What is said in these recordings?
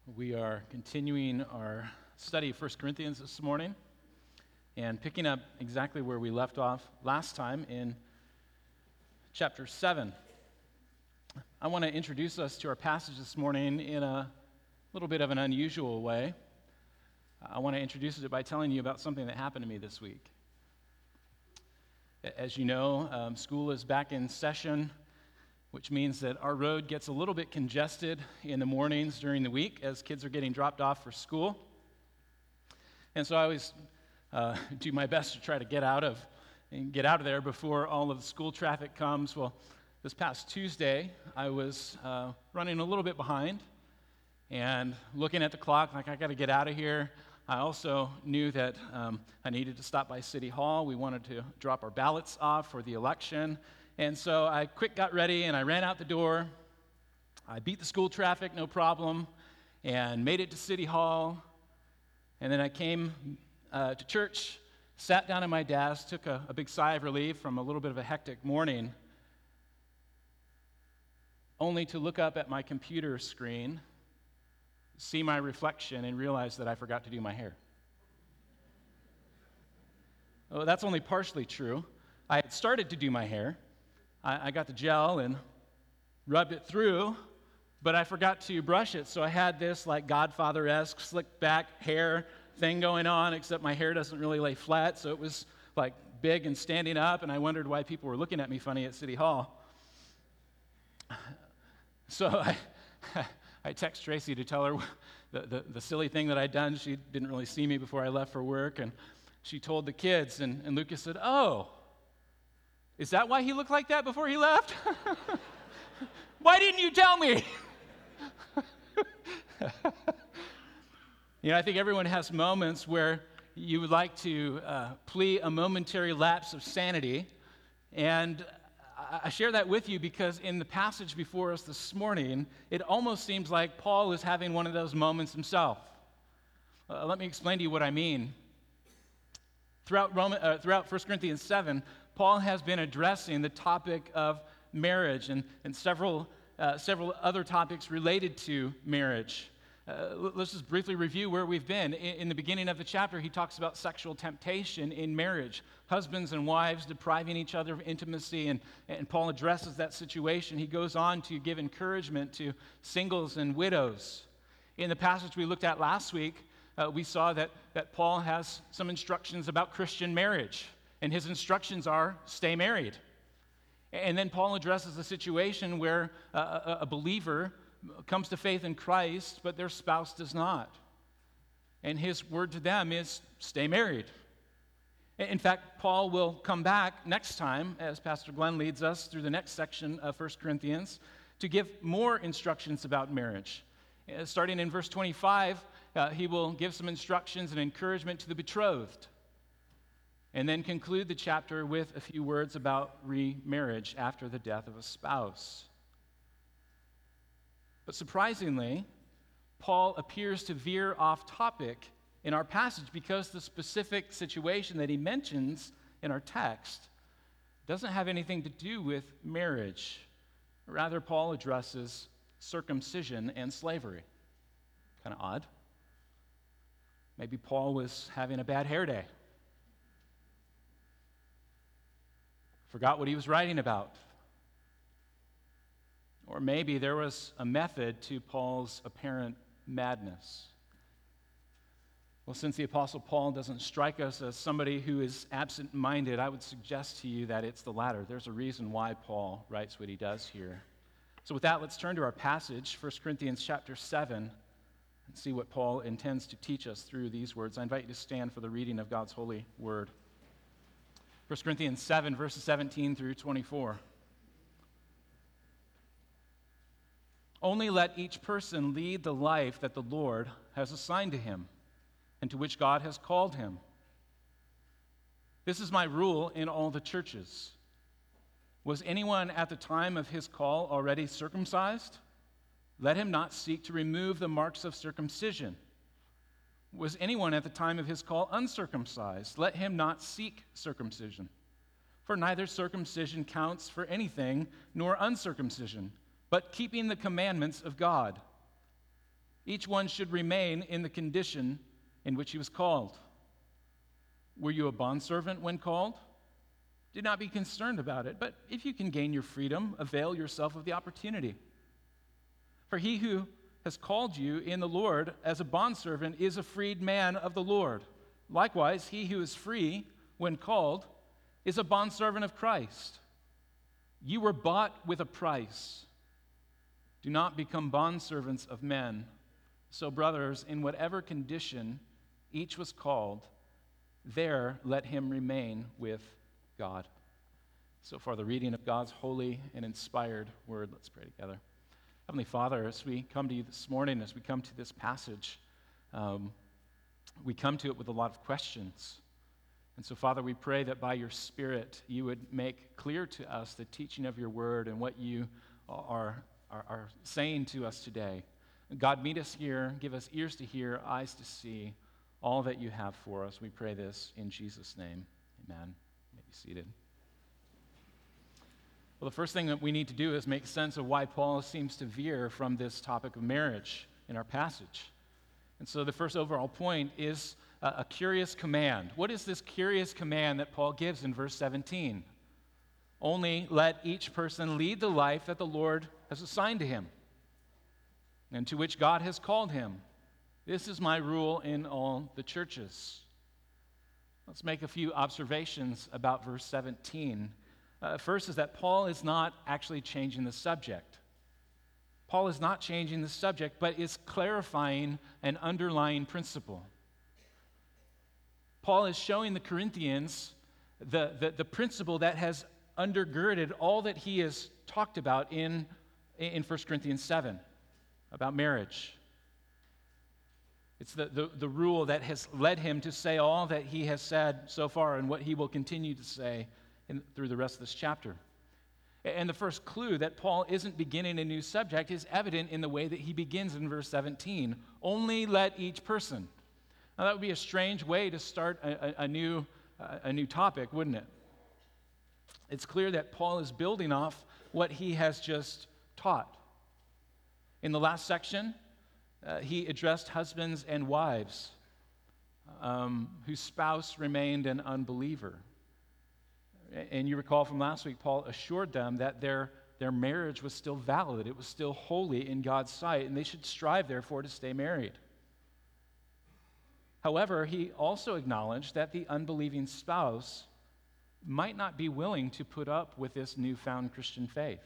We are continuing our study of 1 Corinthians this morning and picking up exactly where we left off last time in chapter 7. I want to introduce us to our passage this morning in a little bit of an unusual way. I want to introduce it by telling you about something that happened to me this week. As you know, school is back in session, which means that our road gets a little bit congested in the mornings during the week as kids are getting dropped off for school. And so I always do my best to try to get out of there before all of the school traffic comes. Well, this past Tuesday, I was running a little bit behind and looking at the clock like, I got to get out of here. I also knew that I needed to stop by City Hall. We wanted to drop our ballots off for the election. And so I quick got ready and I ran out the door. I beat the school traffic, no problem, and made it to City Hall. And then I came to church, sat down at my desk, took a big sigh of relief from a little bit of a hectic morning, only to look up at my computer screen, see my reflection, and realize that I forgot to do my hair. Oh, that's only partially true. I had started to do my hair. I got the gel and rubbed it through, but I forgot to brush it, so I had this like Godfather-esque slick back hair thing going on, except my hair doesn't really lay flat, so it was like big and standing up, and I wondered why people were looking at me funny at City Hall. So I text Tracy to tell her the silly thing that I'd done. She didn't really see me before I left for work, and she told the kids, and Lucas said, "Oh, is that why he looked like that before he left? Why didn't you tell me?" I think everyone has moments where you would like to plea a momentary lapse of sanity, and I share that with you because in the passage before us this morning, it almost seems like Paul is having one of those moments himself. Let me explain to you what I mean. Throughout 1 Corinthians 7, Paul has been addressing the topic of marriage and several other topics related to marriage. Let's just briefly review where we've been. In the beginning of the chapter, he talks about sexual temptation in marriage, husbands and wives depriving each other of intimacy, and Paul addresses that situation. He goes on to give encouragement to singles and widows. In the passage we looked at last week, we saw that Paul has some instructions about Christian marriage. And his instructions are, stay married. And then Paul addresses the situation where a believer comes to faith in Christ, but their spouse does not. And his word to them is, stay married. In fact, Paul will come back next time, as Pastor Glenn leads us through the next section of 1 Corinthians, to give more instructions about marriage. Starting in verse 25, he will give some instructions and encouragement to the betrothed, and then conclude the chapter with a few words about remarriage after the death of a spouse. But surprisingly, Paul appears to veer off topic in our passage because the specific situation that he mentions in our text doesn't have anything to do with marriage. Rather, Paul addresses circumcision and slavery. Kind of odd. Maybe Paul was having a bad hair day. Forgot what he was writing about. Or maybe there was a method to Paul's apparent madness. Well, since the Apostle Paul doesn't strike us as somebody who is absent-minded, I would suggest to you that it's the latter. There's a reason why Paul writes what he does here. So with that, let's turn to our passage, 1 Corinthians chapter 7, and see what Paul intends to teach us through these words. I invite you to stand for the reading of God's holy word. 1 Corinthians 7, verses 17 through 24. Only let each person lead the life that the Lord has assigned to him and to which God has called him. This is my rule in all the churches. Was anyone at the time of his call already circumcised? Let him not seek to remove the marks of circumcision. Was anyone at the time of his call uncircumcised? Let him not seek circumcision. For neither circumcision counts for anything, nor uncircumcision, but keeping the commandments of God. Each one should remain in the condition in which he was called. Were you a bondservant when called? Do not be concerned about it, but if you can gain your freedom, avail yourself of the opportunity. For he who has called you in the Lord as a bondservant is a freed man of the Lord. Likewise, he who is free when called is a bondservant of Christ. You were bought with a price. Do not become bondservants of men. So, brothers, in whatever condition each was called, there let him remain with God. So far, the reading of God's holy and inspired word. Let's pray together. Heavenly Father, as we come to you this morning, as we come to this passage, we come to it with a lot of questions. And so, Father, we pray that by your Spirit, you would make clear to us the teaching of your word and what you are saying to us today. God, meet us here, give us ears to hear, eyes to see all that you have for us. We pray this in Jesus' name. Amen. You may be seated. Well, the first thing that we need to do is make sense of why Paul seems to veer from this topic of marriage in our passage. And so the first overall point is a curious command. What is this curious command that Paul gives in verse 17? Only let each person lead the life that the Lord has assigned to him and to which God has called him. This is my rule in all the churches. Let's make a few observations about verse 17. First is that Paul is not actually changing the subject. Paul is not changing the subject, but is clarifying an underlying principle. Paul is showing the Corinthians the principle that has undergirded all that he has talked about in 1 Corinthians 7 about marriage. It's the rule that has led him to say all that he has said so far and what he will continue to say through the rest of this chapter. And the first clue that Paul isn't beginning a new subject is evident in the way that he begins in verse 17. Only let each person. Now that would be a strange way to start a new topic, wouldn't it? It's clear that Paul is building off what he has just taught. In the last section, he addressed husbands and wives whose spouse remained an unbeliever. And you recall from last week, Paul assured them that their marriage was still valid. It was still holy in God's sight, and they should strive, therefore, to stay married. However, he also acknowledged that the unbelieving spouse might not be willing to put up with this newfound Christian faith.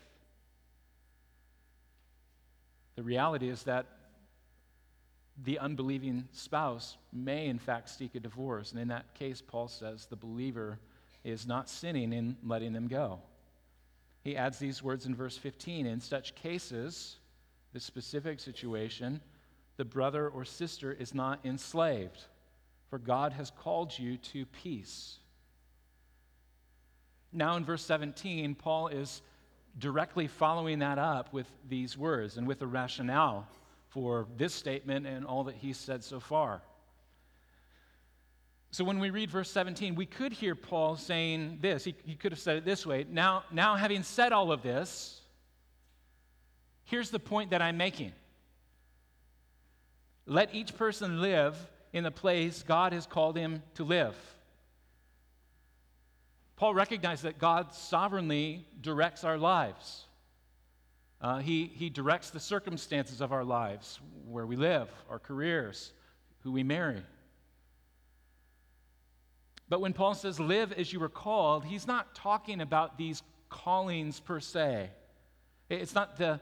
The reality is that the unbelieving spouse may, in fact, seek a divorce. And in that case, Paul says the believer is not sinning in letting them go. He adds these words in verse 15. In such cases, the specific situation, the brother or sister is not enslaved, for God has called you to peace. Now in verse 17, Paul is directly following that up with these words and with the rationale for this statement and all that he's said so far. So when we read verse 17, we could hear Paul saying this. He could have said it this way. Now having said all of this, here's the point that I'm making. Let each person live in the place God has called him to live. Paul recognized that God sovereignly directs our lives. He directs the circumstances of our lives, where we live, our careers, who we marry. But when Paul says, live as you were called, he's not talking about these callings per se. It's not the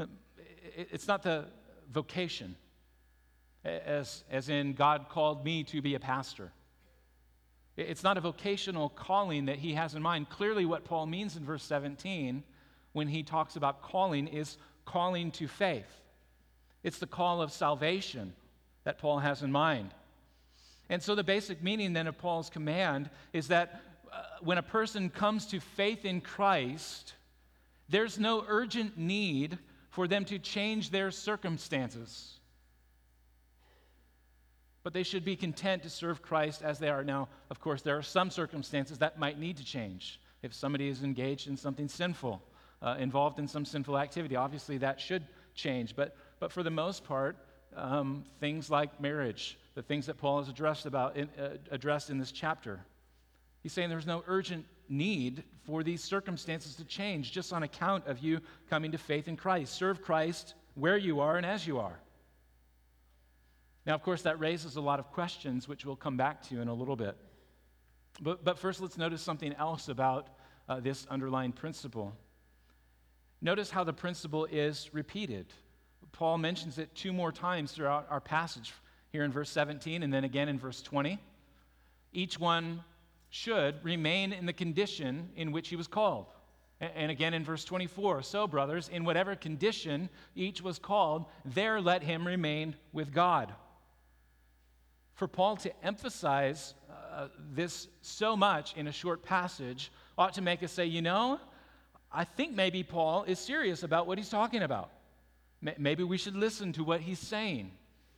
vocation, as in God called me to be a pastor. It's not a vocational calling that he has in mind. Clearly what Paul means in verse 17 when he talks about calling is calling to faith. It's the call of salvation that Paul has in mind. And so the basic meaning then of Paul's command is that when a person comes to faith in Christ, there's no urgent need for them to change their circumstances. But they should be content to serve Christ as they are. Now, of course, there are some circumstances that might need to change. If somebody is engaged in something sinful, involved in some sinful activity, obviously that should change. But for the most part, things like marriage, the things that Paul has addressed in this chapter. He's saying there's no urgent need for these circumstances to change just on account of you coming to faith in Christ. Serve Christ where you are and as you are. Now, of course, that raises a lot of questions, which we'll come back to in a little bit. But first, let's notice something else about this underlying principle. Notice how the principle is repeated. Paul mentions it 2 more times throughout our passage, here in verse 17 and then again in verse 20. Each one should remain in the condition in which he was called. And again in verse 24, so brothers, in whatever condition each was called, there let him remain with God. For Paul to emphasize this so much in a short passage ought to make us say, I think maybe Paul is serious about what he's talking about. Maybe we should listen to what he's saying.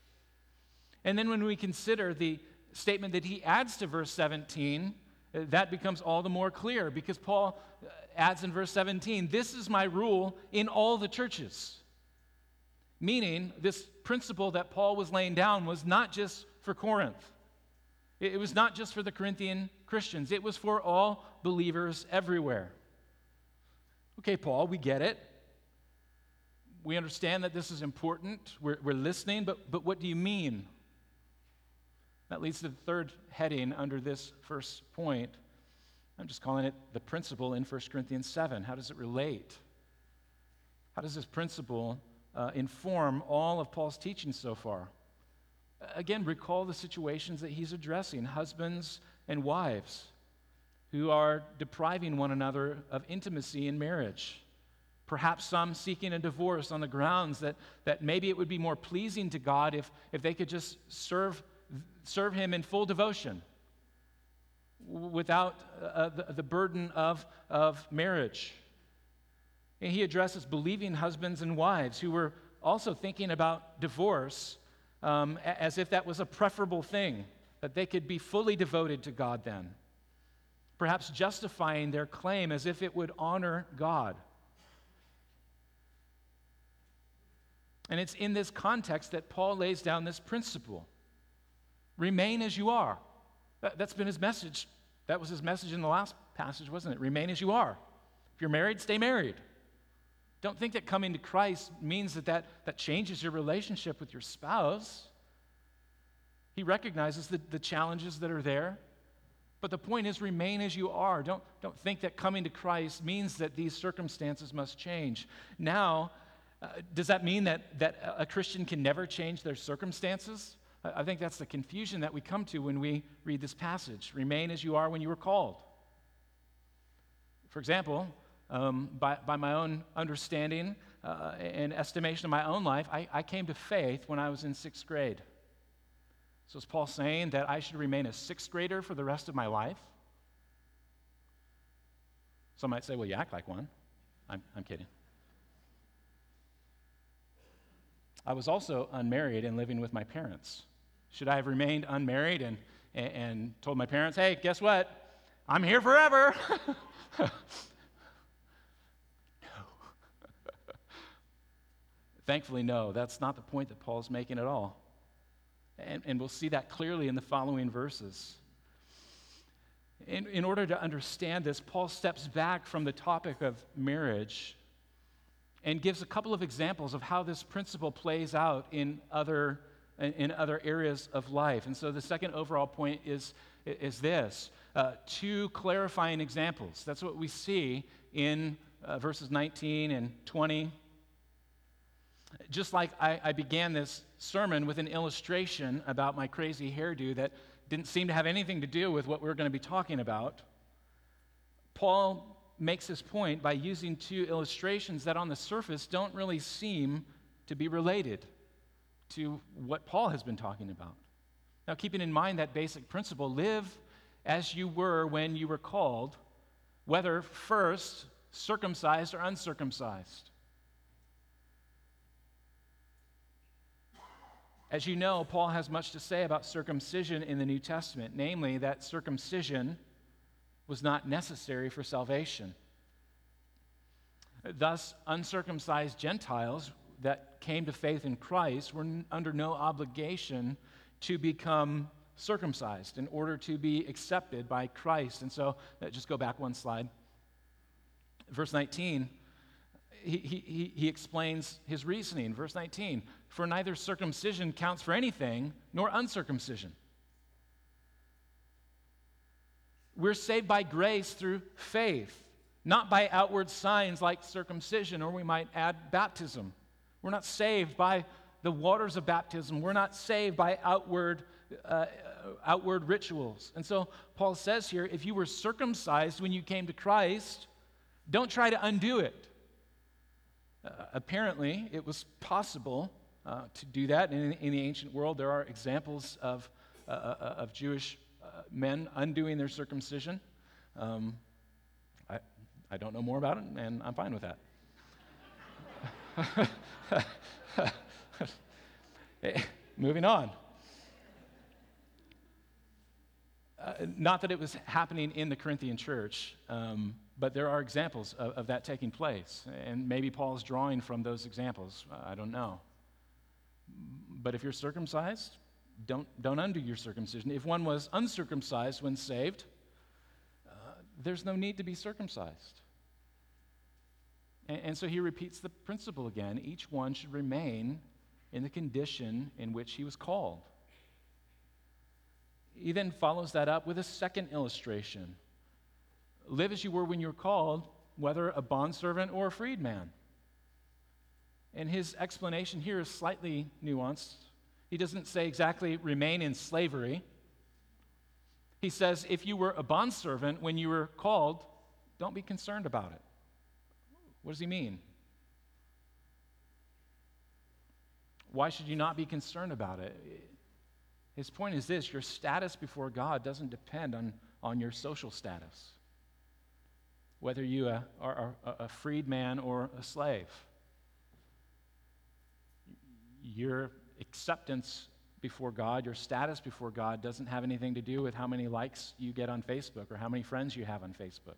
And then when we consider the statement that he adds to verse 17, that becomes all the more clear because Paul adds in verse 17, this is my rule in all the churches. Meaning, this principle that Paul was laying down was not just for Corinth. It was not just for the Corinthian Christians. It was for all believers everywhere. Okay, Paul, we get it. We understand that this is important. We're listening, but what do you mean? That leads to the third heading under this first point. I'm just calling it the principle in 1 Corinthians 7. How does it relate? How does this principle inform all of Paul's teaching so far? Again, recall the situations that he's addressing, husbands and wives who are depriving one another of intimacy in marriage. Perhaps some seeking a divorce on the grounds that maybe it would be more pleasing to God if they could just serve him in full devotion without the burden of marriage. And he addresses believing husbands and wives who were also thinking about divorce as if that was a preferable thing, that they could be fully devoted to God then, perhaps justifying their claim as if it would honor God. And it's in this context that Paul lays down this principle. Remain as you are. That's been his message. That was his message in the last passage, wasn't it? Remain as you are. If you're married, stay married. Don't think that coming to Christ means that changes your relationship with your spouse. He recognizes the challenges that are there. But the point is, remain as you are. Don't think that coming to Christ means that these circumstances must change. Now, does that mean that a Christian can never change their circumstances? I think that's the confusion that we come to when we read this passage. Remain as you are when you were called. For example, by my own understanding and estimation of my own life, I came to faith when I was in 6th grade. So is Paul saying that I should remain a 6th grader for the rest of my life? Some might say, well, you act like one. I'm kidding. I was also unmarried and living with my parents. Should I have remained unmarried and told my parents, hey, guess what? I'm here forever. No. Thankfully, no. That's not the point that Paul's making at all. And we'll see that clearly in the following verses. In order to understand this, Paul steps back from the topic of marriage and gives a couple of examples of how this principle plays out in other areas of life. And so the second overall point is this, 2 clarifying examples. That's what we see in verses 19 and 20. Just like I began this sermon with an illustration about my crazy hairdo that didn't seem to have anything to do with what we're going to be talking about, Paul makes his point by using 2 illustrations that on the surface don't really seem to be related to what Paul has been talking about. Now, keeping in mind that basic principle, live as you were when you were called, whether first circumcised or uncircumcised. As you know, Paul has much to say about circumcision in the New Testament, namely that circumcision was not necessary for salvation. Thus, uncircumcised Gentiles that came to faith in Christ were under no obligation to become circumcised in order to be accepted by Christ. And so, just go back one slide. Verse 19, he explains his reasoning. Verse 19, for neither circumcision counts for anything, nor uncircumcision. We're saved by grace through faith, not by outward signs like circumcision, or we might add baptism. We're not saved by the waters of baptism. We're not saved by outward rituals. And so Paul says here, if you were circumcised when you came to Christ, don't try to undo it. Apparently, it was possible to do that. In the ancient world, there are examples of Jewish men undoing their circumcision. I don't know more about it, and I'm fine with that. Moving on. Not that it was happening in the Corinthian church, but there are examples of that taking place. And maybe Paul's drawing from those examples. I don't know. But if you're circumcised, don't undo your circumcision. If one was uncircumcised when saved, there's no need to be circumcised. And so he repeats the principle again. Each one should remain in the condition in which he was called. He then follows that up with a second illustration. Live as you were when you were called, whether a bondservant or a freedman. And his explanation here is slightly nuanced. He doesn't say exactly remain in slavery. He says if you were a bondservant when you were called, don't be concerned about it. What does he mean? Why should you not be concerned about it? His point is this: your status before God doesn't depend on your social status, whether you are a freedman or a slave. Your acceptance before God, your status before God, doesn't have anything to do with how many likes you get on Facebook or how many friends you have on Facebook.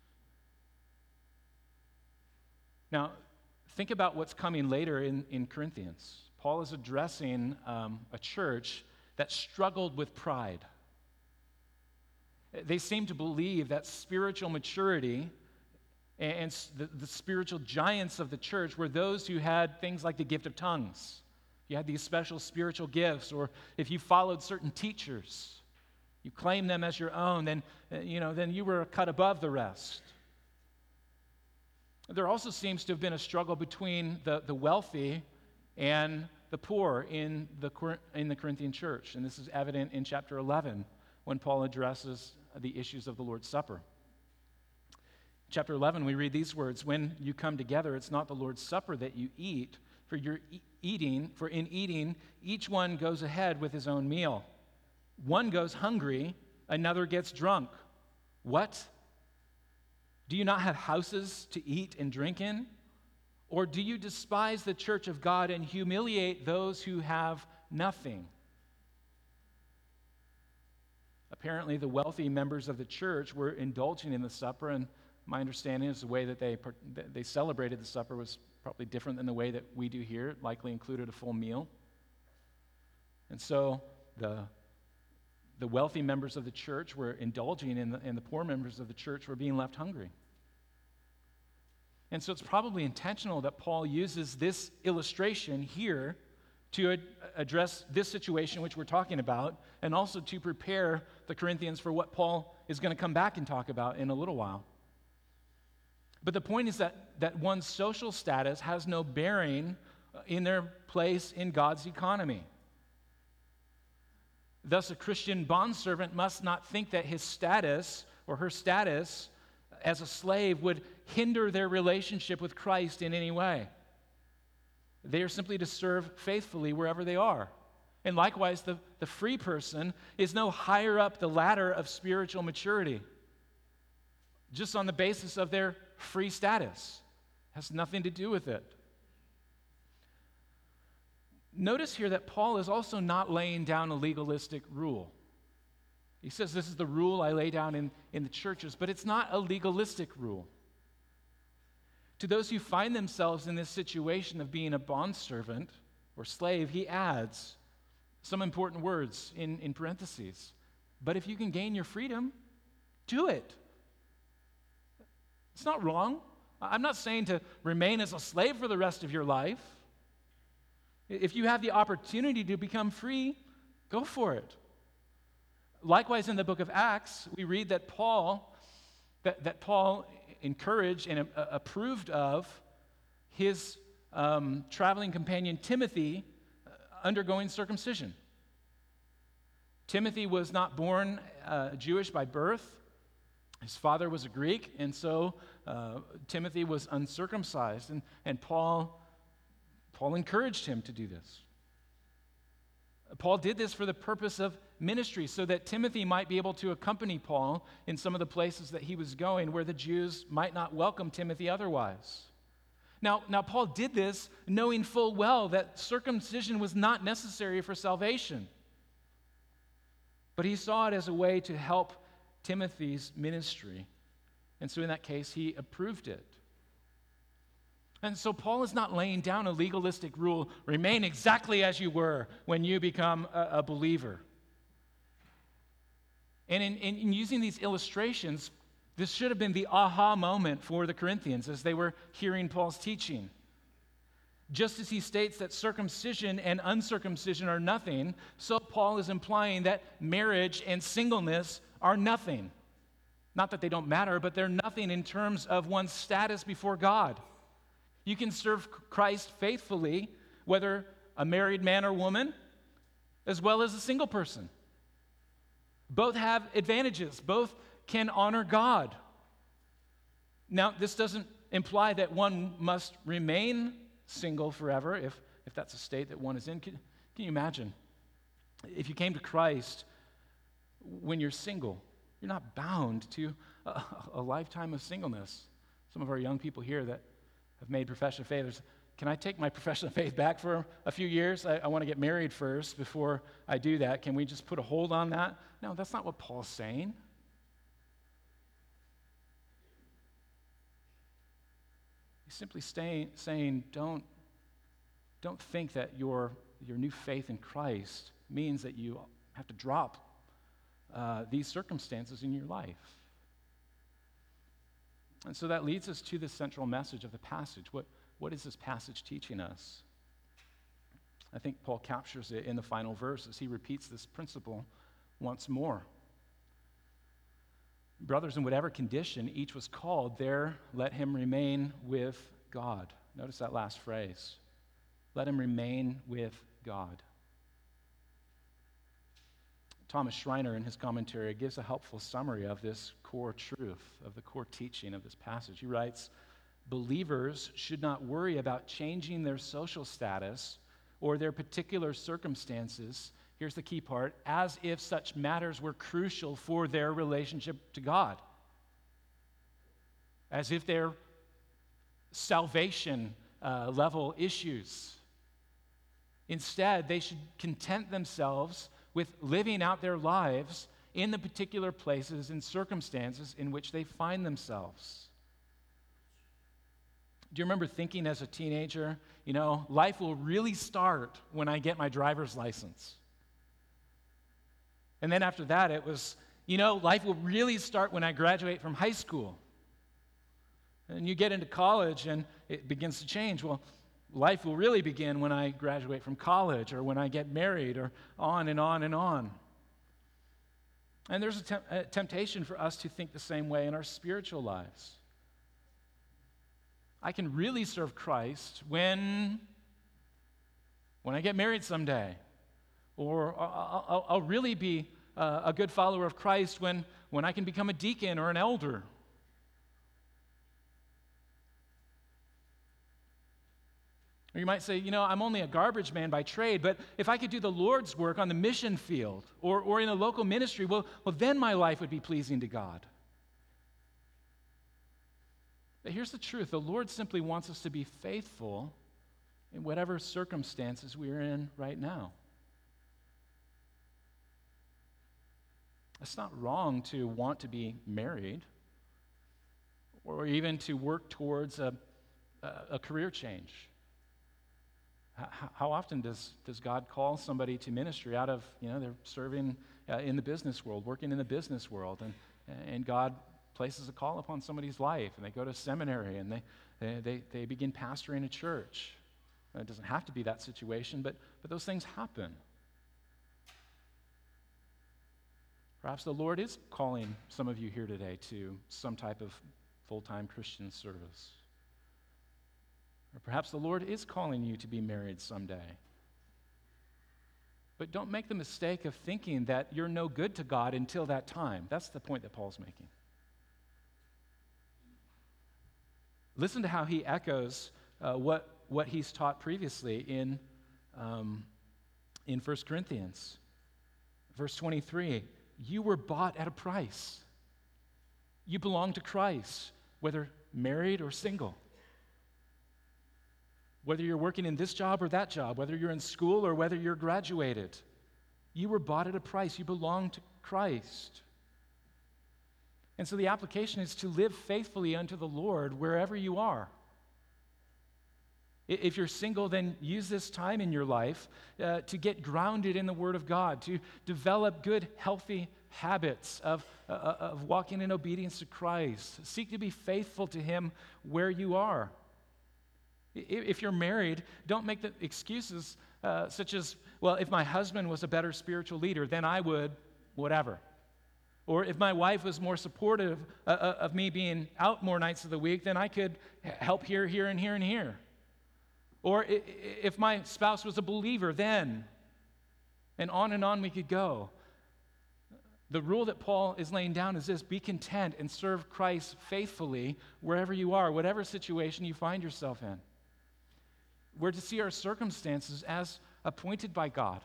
Now, think about what's coming later in Corinthians. Paul is addressing a church that struggled with pride. They seemed to believe that spiritual maturity and the spiritual giants of the church were those who had things like the gift of tongues. You had these special spiritual gifts, or if you followed certain teachers, you claimed them as your own, then you were cut above the rest. There also seems to have been a struggle between the wealthy and the poor in the Corinthian church, and this is evident in chapter 11 when Paul addresses the issues of the Lord's Supper. Chapter 11, we read these words: when you come together, it's not the Lord's Supper that you eat, for in eating, each one goes ahead with his own meal. One goes hungry, another gets drunk. What? Do you not have houses to eat and drink in? Or do you despise the church of God and humiliate those who have nothing? Apparently, the wealthy members of the church were indulging in the supper, and my understanding is the way that they celebrated the supper was probably different than the way that we do here. It likely included a full meal. And so the wealthy members of the church were indulging, and the poor members of the church were being left hungry. And so it's probably intentional that Paul uses this illustration here to address this situation which we're talking about, and also to prepare the Corinthians for what Paul is going to come back and talk about in a little while. But the point is that one's social status has no bearing in their place in God's economy. Thus, a Christian bondservant must not think that his status or her status as a slave would hinder their relationship with Christ in any way. They are simply to serve faithfully wherever they are. And likewise, the free person is no higher up the ladder of spiritual maturity, just on the basis of their free status. It has nothing to do with it. Notice here that Paul is also not laying down a legalistic rule. He says, this is the rule I lay down in the churches, but it's not a legalistic rule. To those who find themselves in this situation of being a bondservant or slave, he adds some important words in parentheses. But if you can gain your freedom, do it. It's not wrong. I'm not saying to remain as a slave for the rest of your life. If you have the opportunity to become free, go for it. Likewise, in the book of Acts, we read that Paul encouraged and approved of his traveling companion Timothy undergoing circumcision. Timothy was not born Jewish by birth. His father was a Greek, and so Timothy was uncircumcised, and Paul encouraged him to do this. Paul did this for the purpose of ministry, so that Timothy might be able to accompany Paul in some of the places that he was going where the Jews might not welcome Timothy otherwise. Now Paul did this knowing full well that circumcision was not necessary for salvation. But he saw it as a way to help Timothy's ministry. And so in that case, he approved it. And so Paul is not laying down a legalistic rule, remain exactly as you were when you become a believer. And in using these illustrations, this should have been the aha moment for the Corinthians as they were hearing Paul's teaching. Just as he states that circumcision and uncircumcision are nothing, so Paul is implying that marriage and singleness are nothing. Not that they don't matter, but they're nothing in terms of one's status before God. You can serve Christ faithfully, whether a married man or woman, as well as a single person. Both have advantages. Both can honor God. Now, this doesn't imply that one must remain single forever, if that's a state that one is in. Can you imagine? If you came to Christ when you're single, you're not bound to a lifetime of singleness. Some of our young people here that have made profession of faith, can I take my profession of faith back for a few years? I want to get married first before I do that. Can we just put a hold on that? No, that's not what Paul's saying. He's simply saying, don't think that your new faith in Christ means that you have to drop these circumstances in your life. And so that leads us to the central message of the passage. What is this passage teaching us? I think Paul captures it in the final verse as he repeats this principle once more. Brothers, in whatever condition each was called, there let him remain with God. Notice that last phrase. Let him remain with God. Thomas Schreiner, in his commentary, gives a helpful summary of this core truth, of the core teaching of this passage. He writes, believers should not worry about changing their social status or their particular circumstances, here's the key part, as if such matters were crucial for their relationship to God. As if they're salvation level issues. Instead, they should content themselves with living out their lives in the particular places and circumstances in which they find themselves. Do you remember thinking as a teenager, life will really start when I get my driver's license? And then after that, it was, life will really start when I graduate from high school. And you get into college and it begins to change. Well, life will really begin when I graduate from college or when I get married or on and on and on. And there's a temptation for us to think the same way in our spiritual lives. I can really serve Christ when I get married someday. Or I'll really be a good follower of Christ when I can become a deacon or an elder. Or you might say, I'm only a garbage man by trade, but if I could do the Lord's work on the mission field or in a local ministry, well, then my life would be pleasing to God. But here's the truth. The Lord simply wants us to be faithful in whatever circumstances we're in right now. It's not wrong to want to be married or even to work towards a a career change. How often does God call somebody to ministry out of, they're serving in the business world, working in the business world, and God places a call upon somebody's life, and they go to seminary, and they begin pastoring a church. It doesn't have to be that situation, but those things happen. Perhaps the Lord is calling some of you here today to some type of full-time Christian service. Or perhaps the Lord is calling you to be married someday. But don't make the mistake of thinking that you're no good to God until that time. That's the point that Paul's making. Listen to how he echoes what he's taught previously in 1 Corinthians. Verse 23, you were bought at a price. You belong to Christ, whether married or single. Whether you're working in this job or that job, whether you're in school or whether you're graduated, you were bought at a price. You belong to Christ. And so the application is to live faithfully unto the Lord wherever you are. If you're single, then use this time in your life to get grounded in the Word of God, to develop good, healthy habits of walking in obedience to Christ. Seek to be faithful to Him where you are. If you're married, don't make the excuses such as, well, if my husband was a better spiritual leader, then I would whatever. Or if my wife was more supportive of me being out more nights of the week, then I could help here, here, and here, and here. Or if my spouse was a believer, then, and on we could go. The rule that Paul is laying down is this: be content and serve Christ faithfully wherever you are, whatever situation you find yourself in. We're to see our circumstances as appointed by God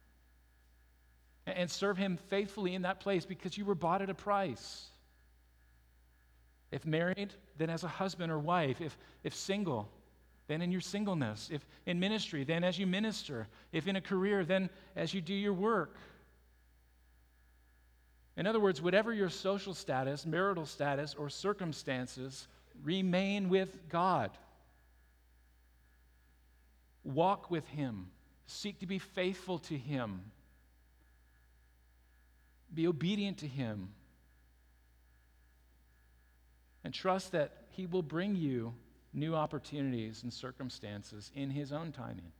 and serve Him faithfully in that place because you were bought at a price. If married, then as a husband or wife. If single, then in your singleness. If in ministry, then as you minister. If in a career, then as you do your work. In other words, whatever your social status, marital status, or circumstances, remain with God. Walk with Him. Seek to be faithful to Him. Be obedient to Him. And trust that He will bring you new opportunities and circumstances in His own timing.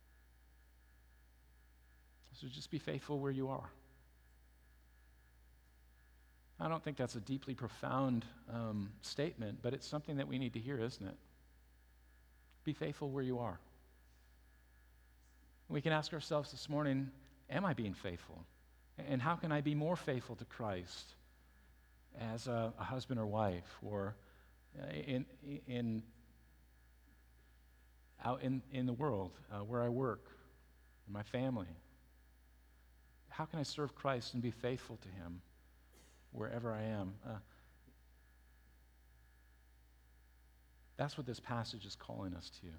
So just be faithful where you are. I don't think that's a deeply profound statement, but it's something that we need to hear, isn't it? Be faithful where you are. We can ask ourselves this morning, am I being faithful? And how can I be more faithful to Christ as a husband or wife, or out in the world where I work, in my family? How can I serve Christ and be faithful to Him wherever I am? That's what this passage is calling us to.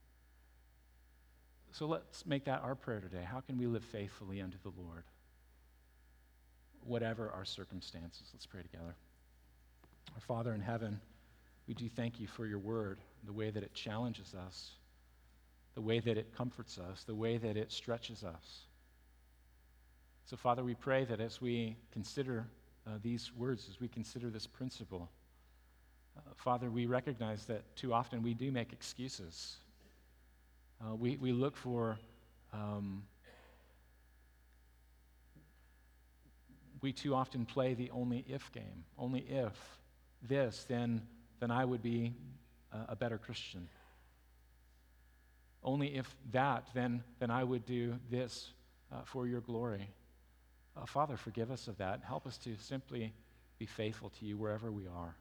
So let's make that our prayer today. How can we live faithfully unto the Lord, whatever our circumstances? Let's pray together. Our Father in heaven, we do thank You for Your word, the way that it challenges us, the way that it comforts us, the way that it stretches us. So, Father, we pray that as we consider these words, as we consider this principle, Father, we recognize that too often we do make excuses. We look for, we too often play the only if game. Only if this, then I would be a better Christian. Only if that, then I would do this for Your glory. Father, forgive us of that. Help us to simply be faithful to You wherever we are.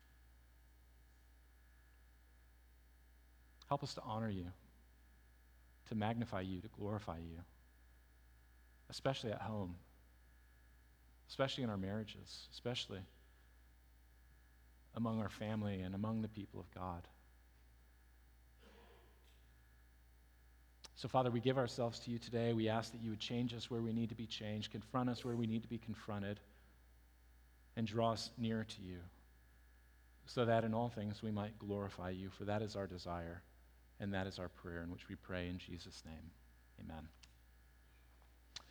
Help us to honor You, to magnify You, to glorify You, especially at home, especially in our marriages, especially among our family and among the people of God. So, Father, we give ourselves to You today. We ask that You would change us where we need to be changed, confront us where we need to be confronted, and draw us nearer to You. so that in all things we might glorify you, for that is our desire, and that is our prayer, in which we pray in Jesus' name. Amen.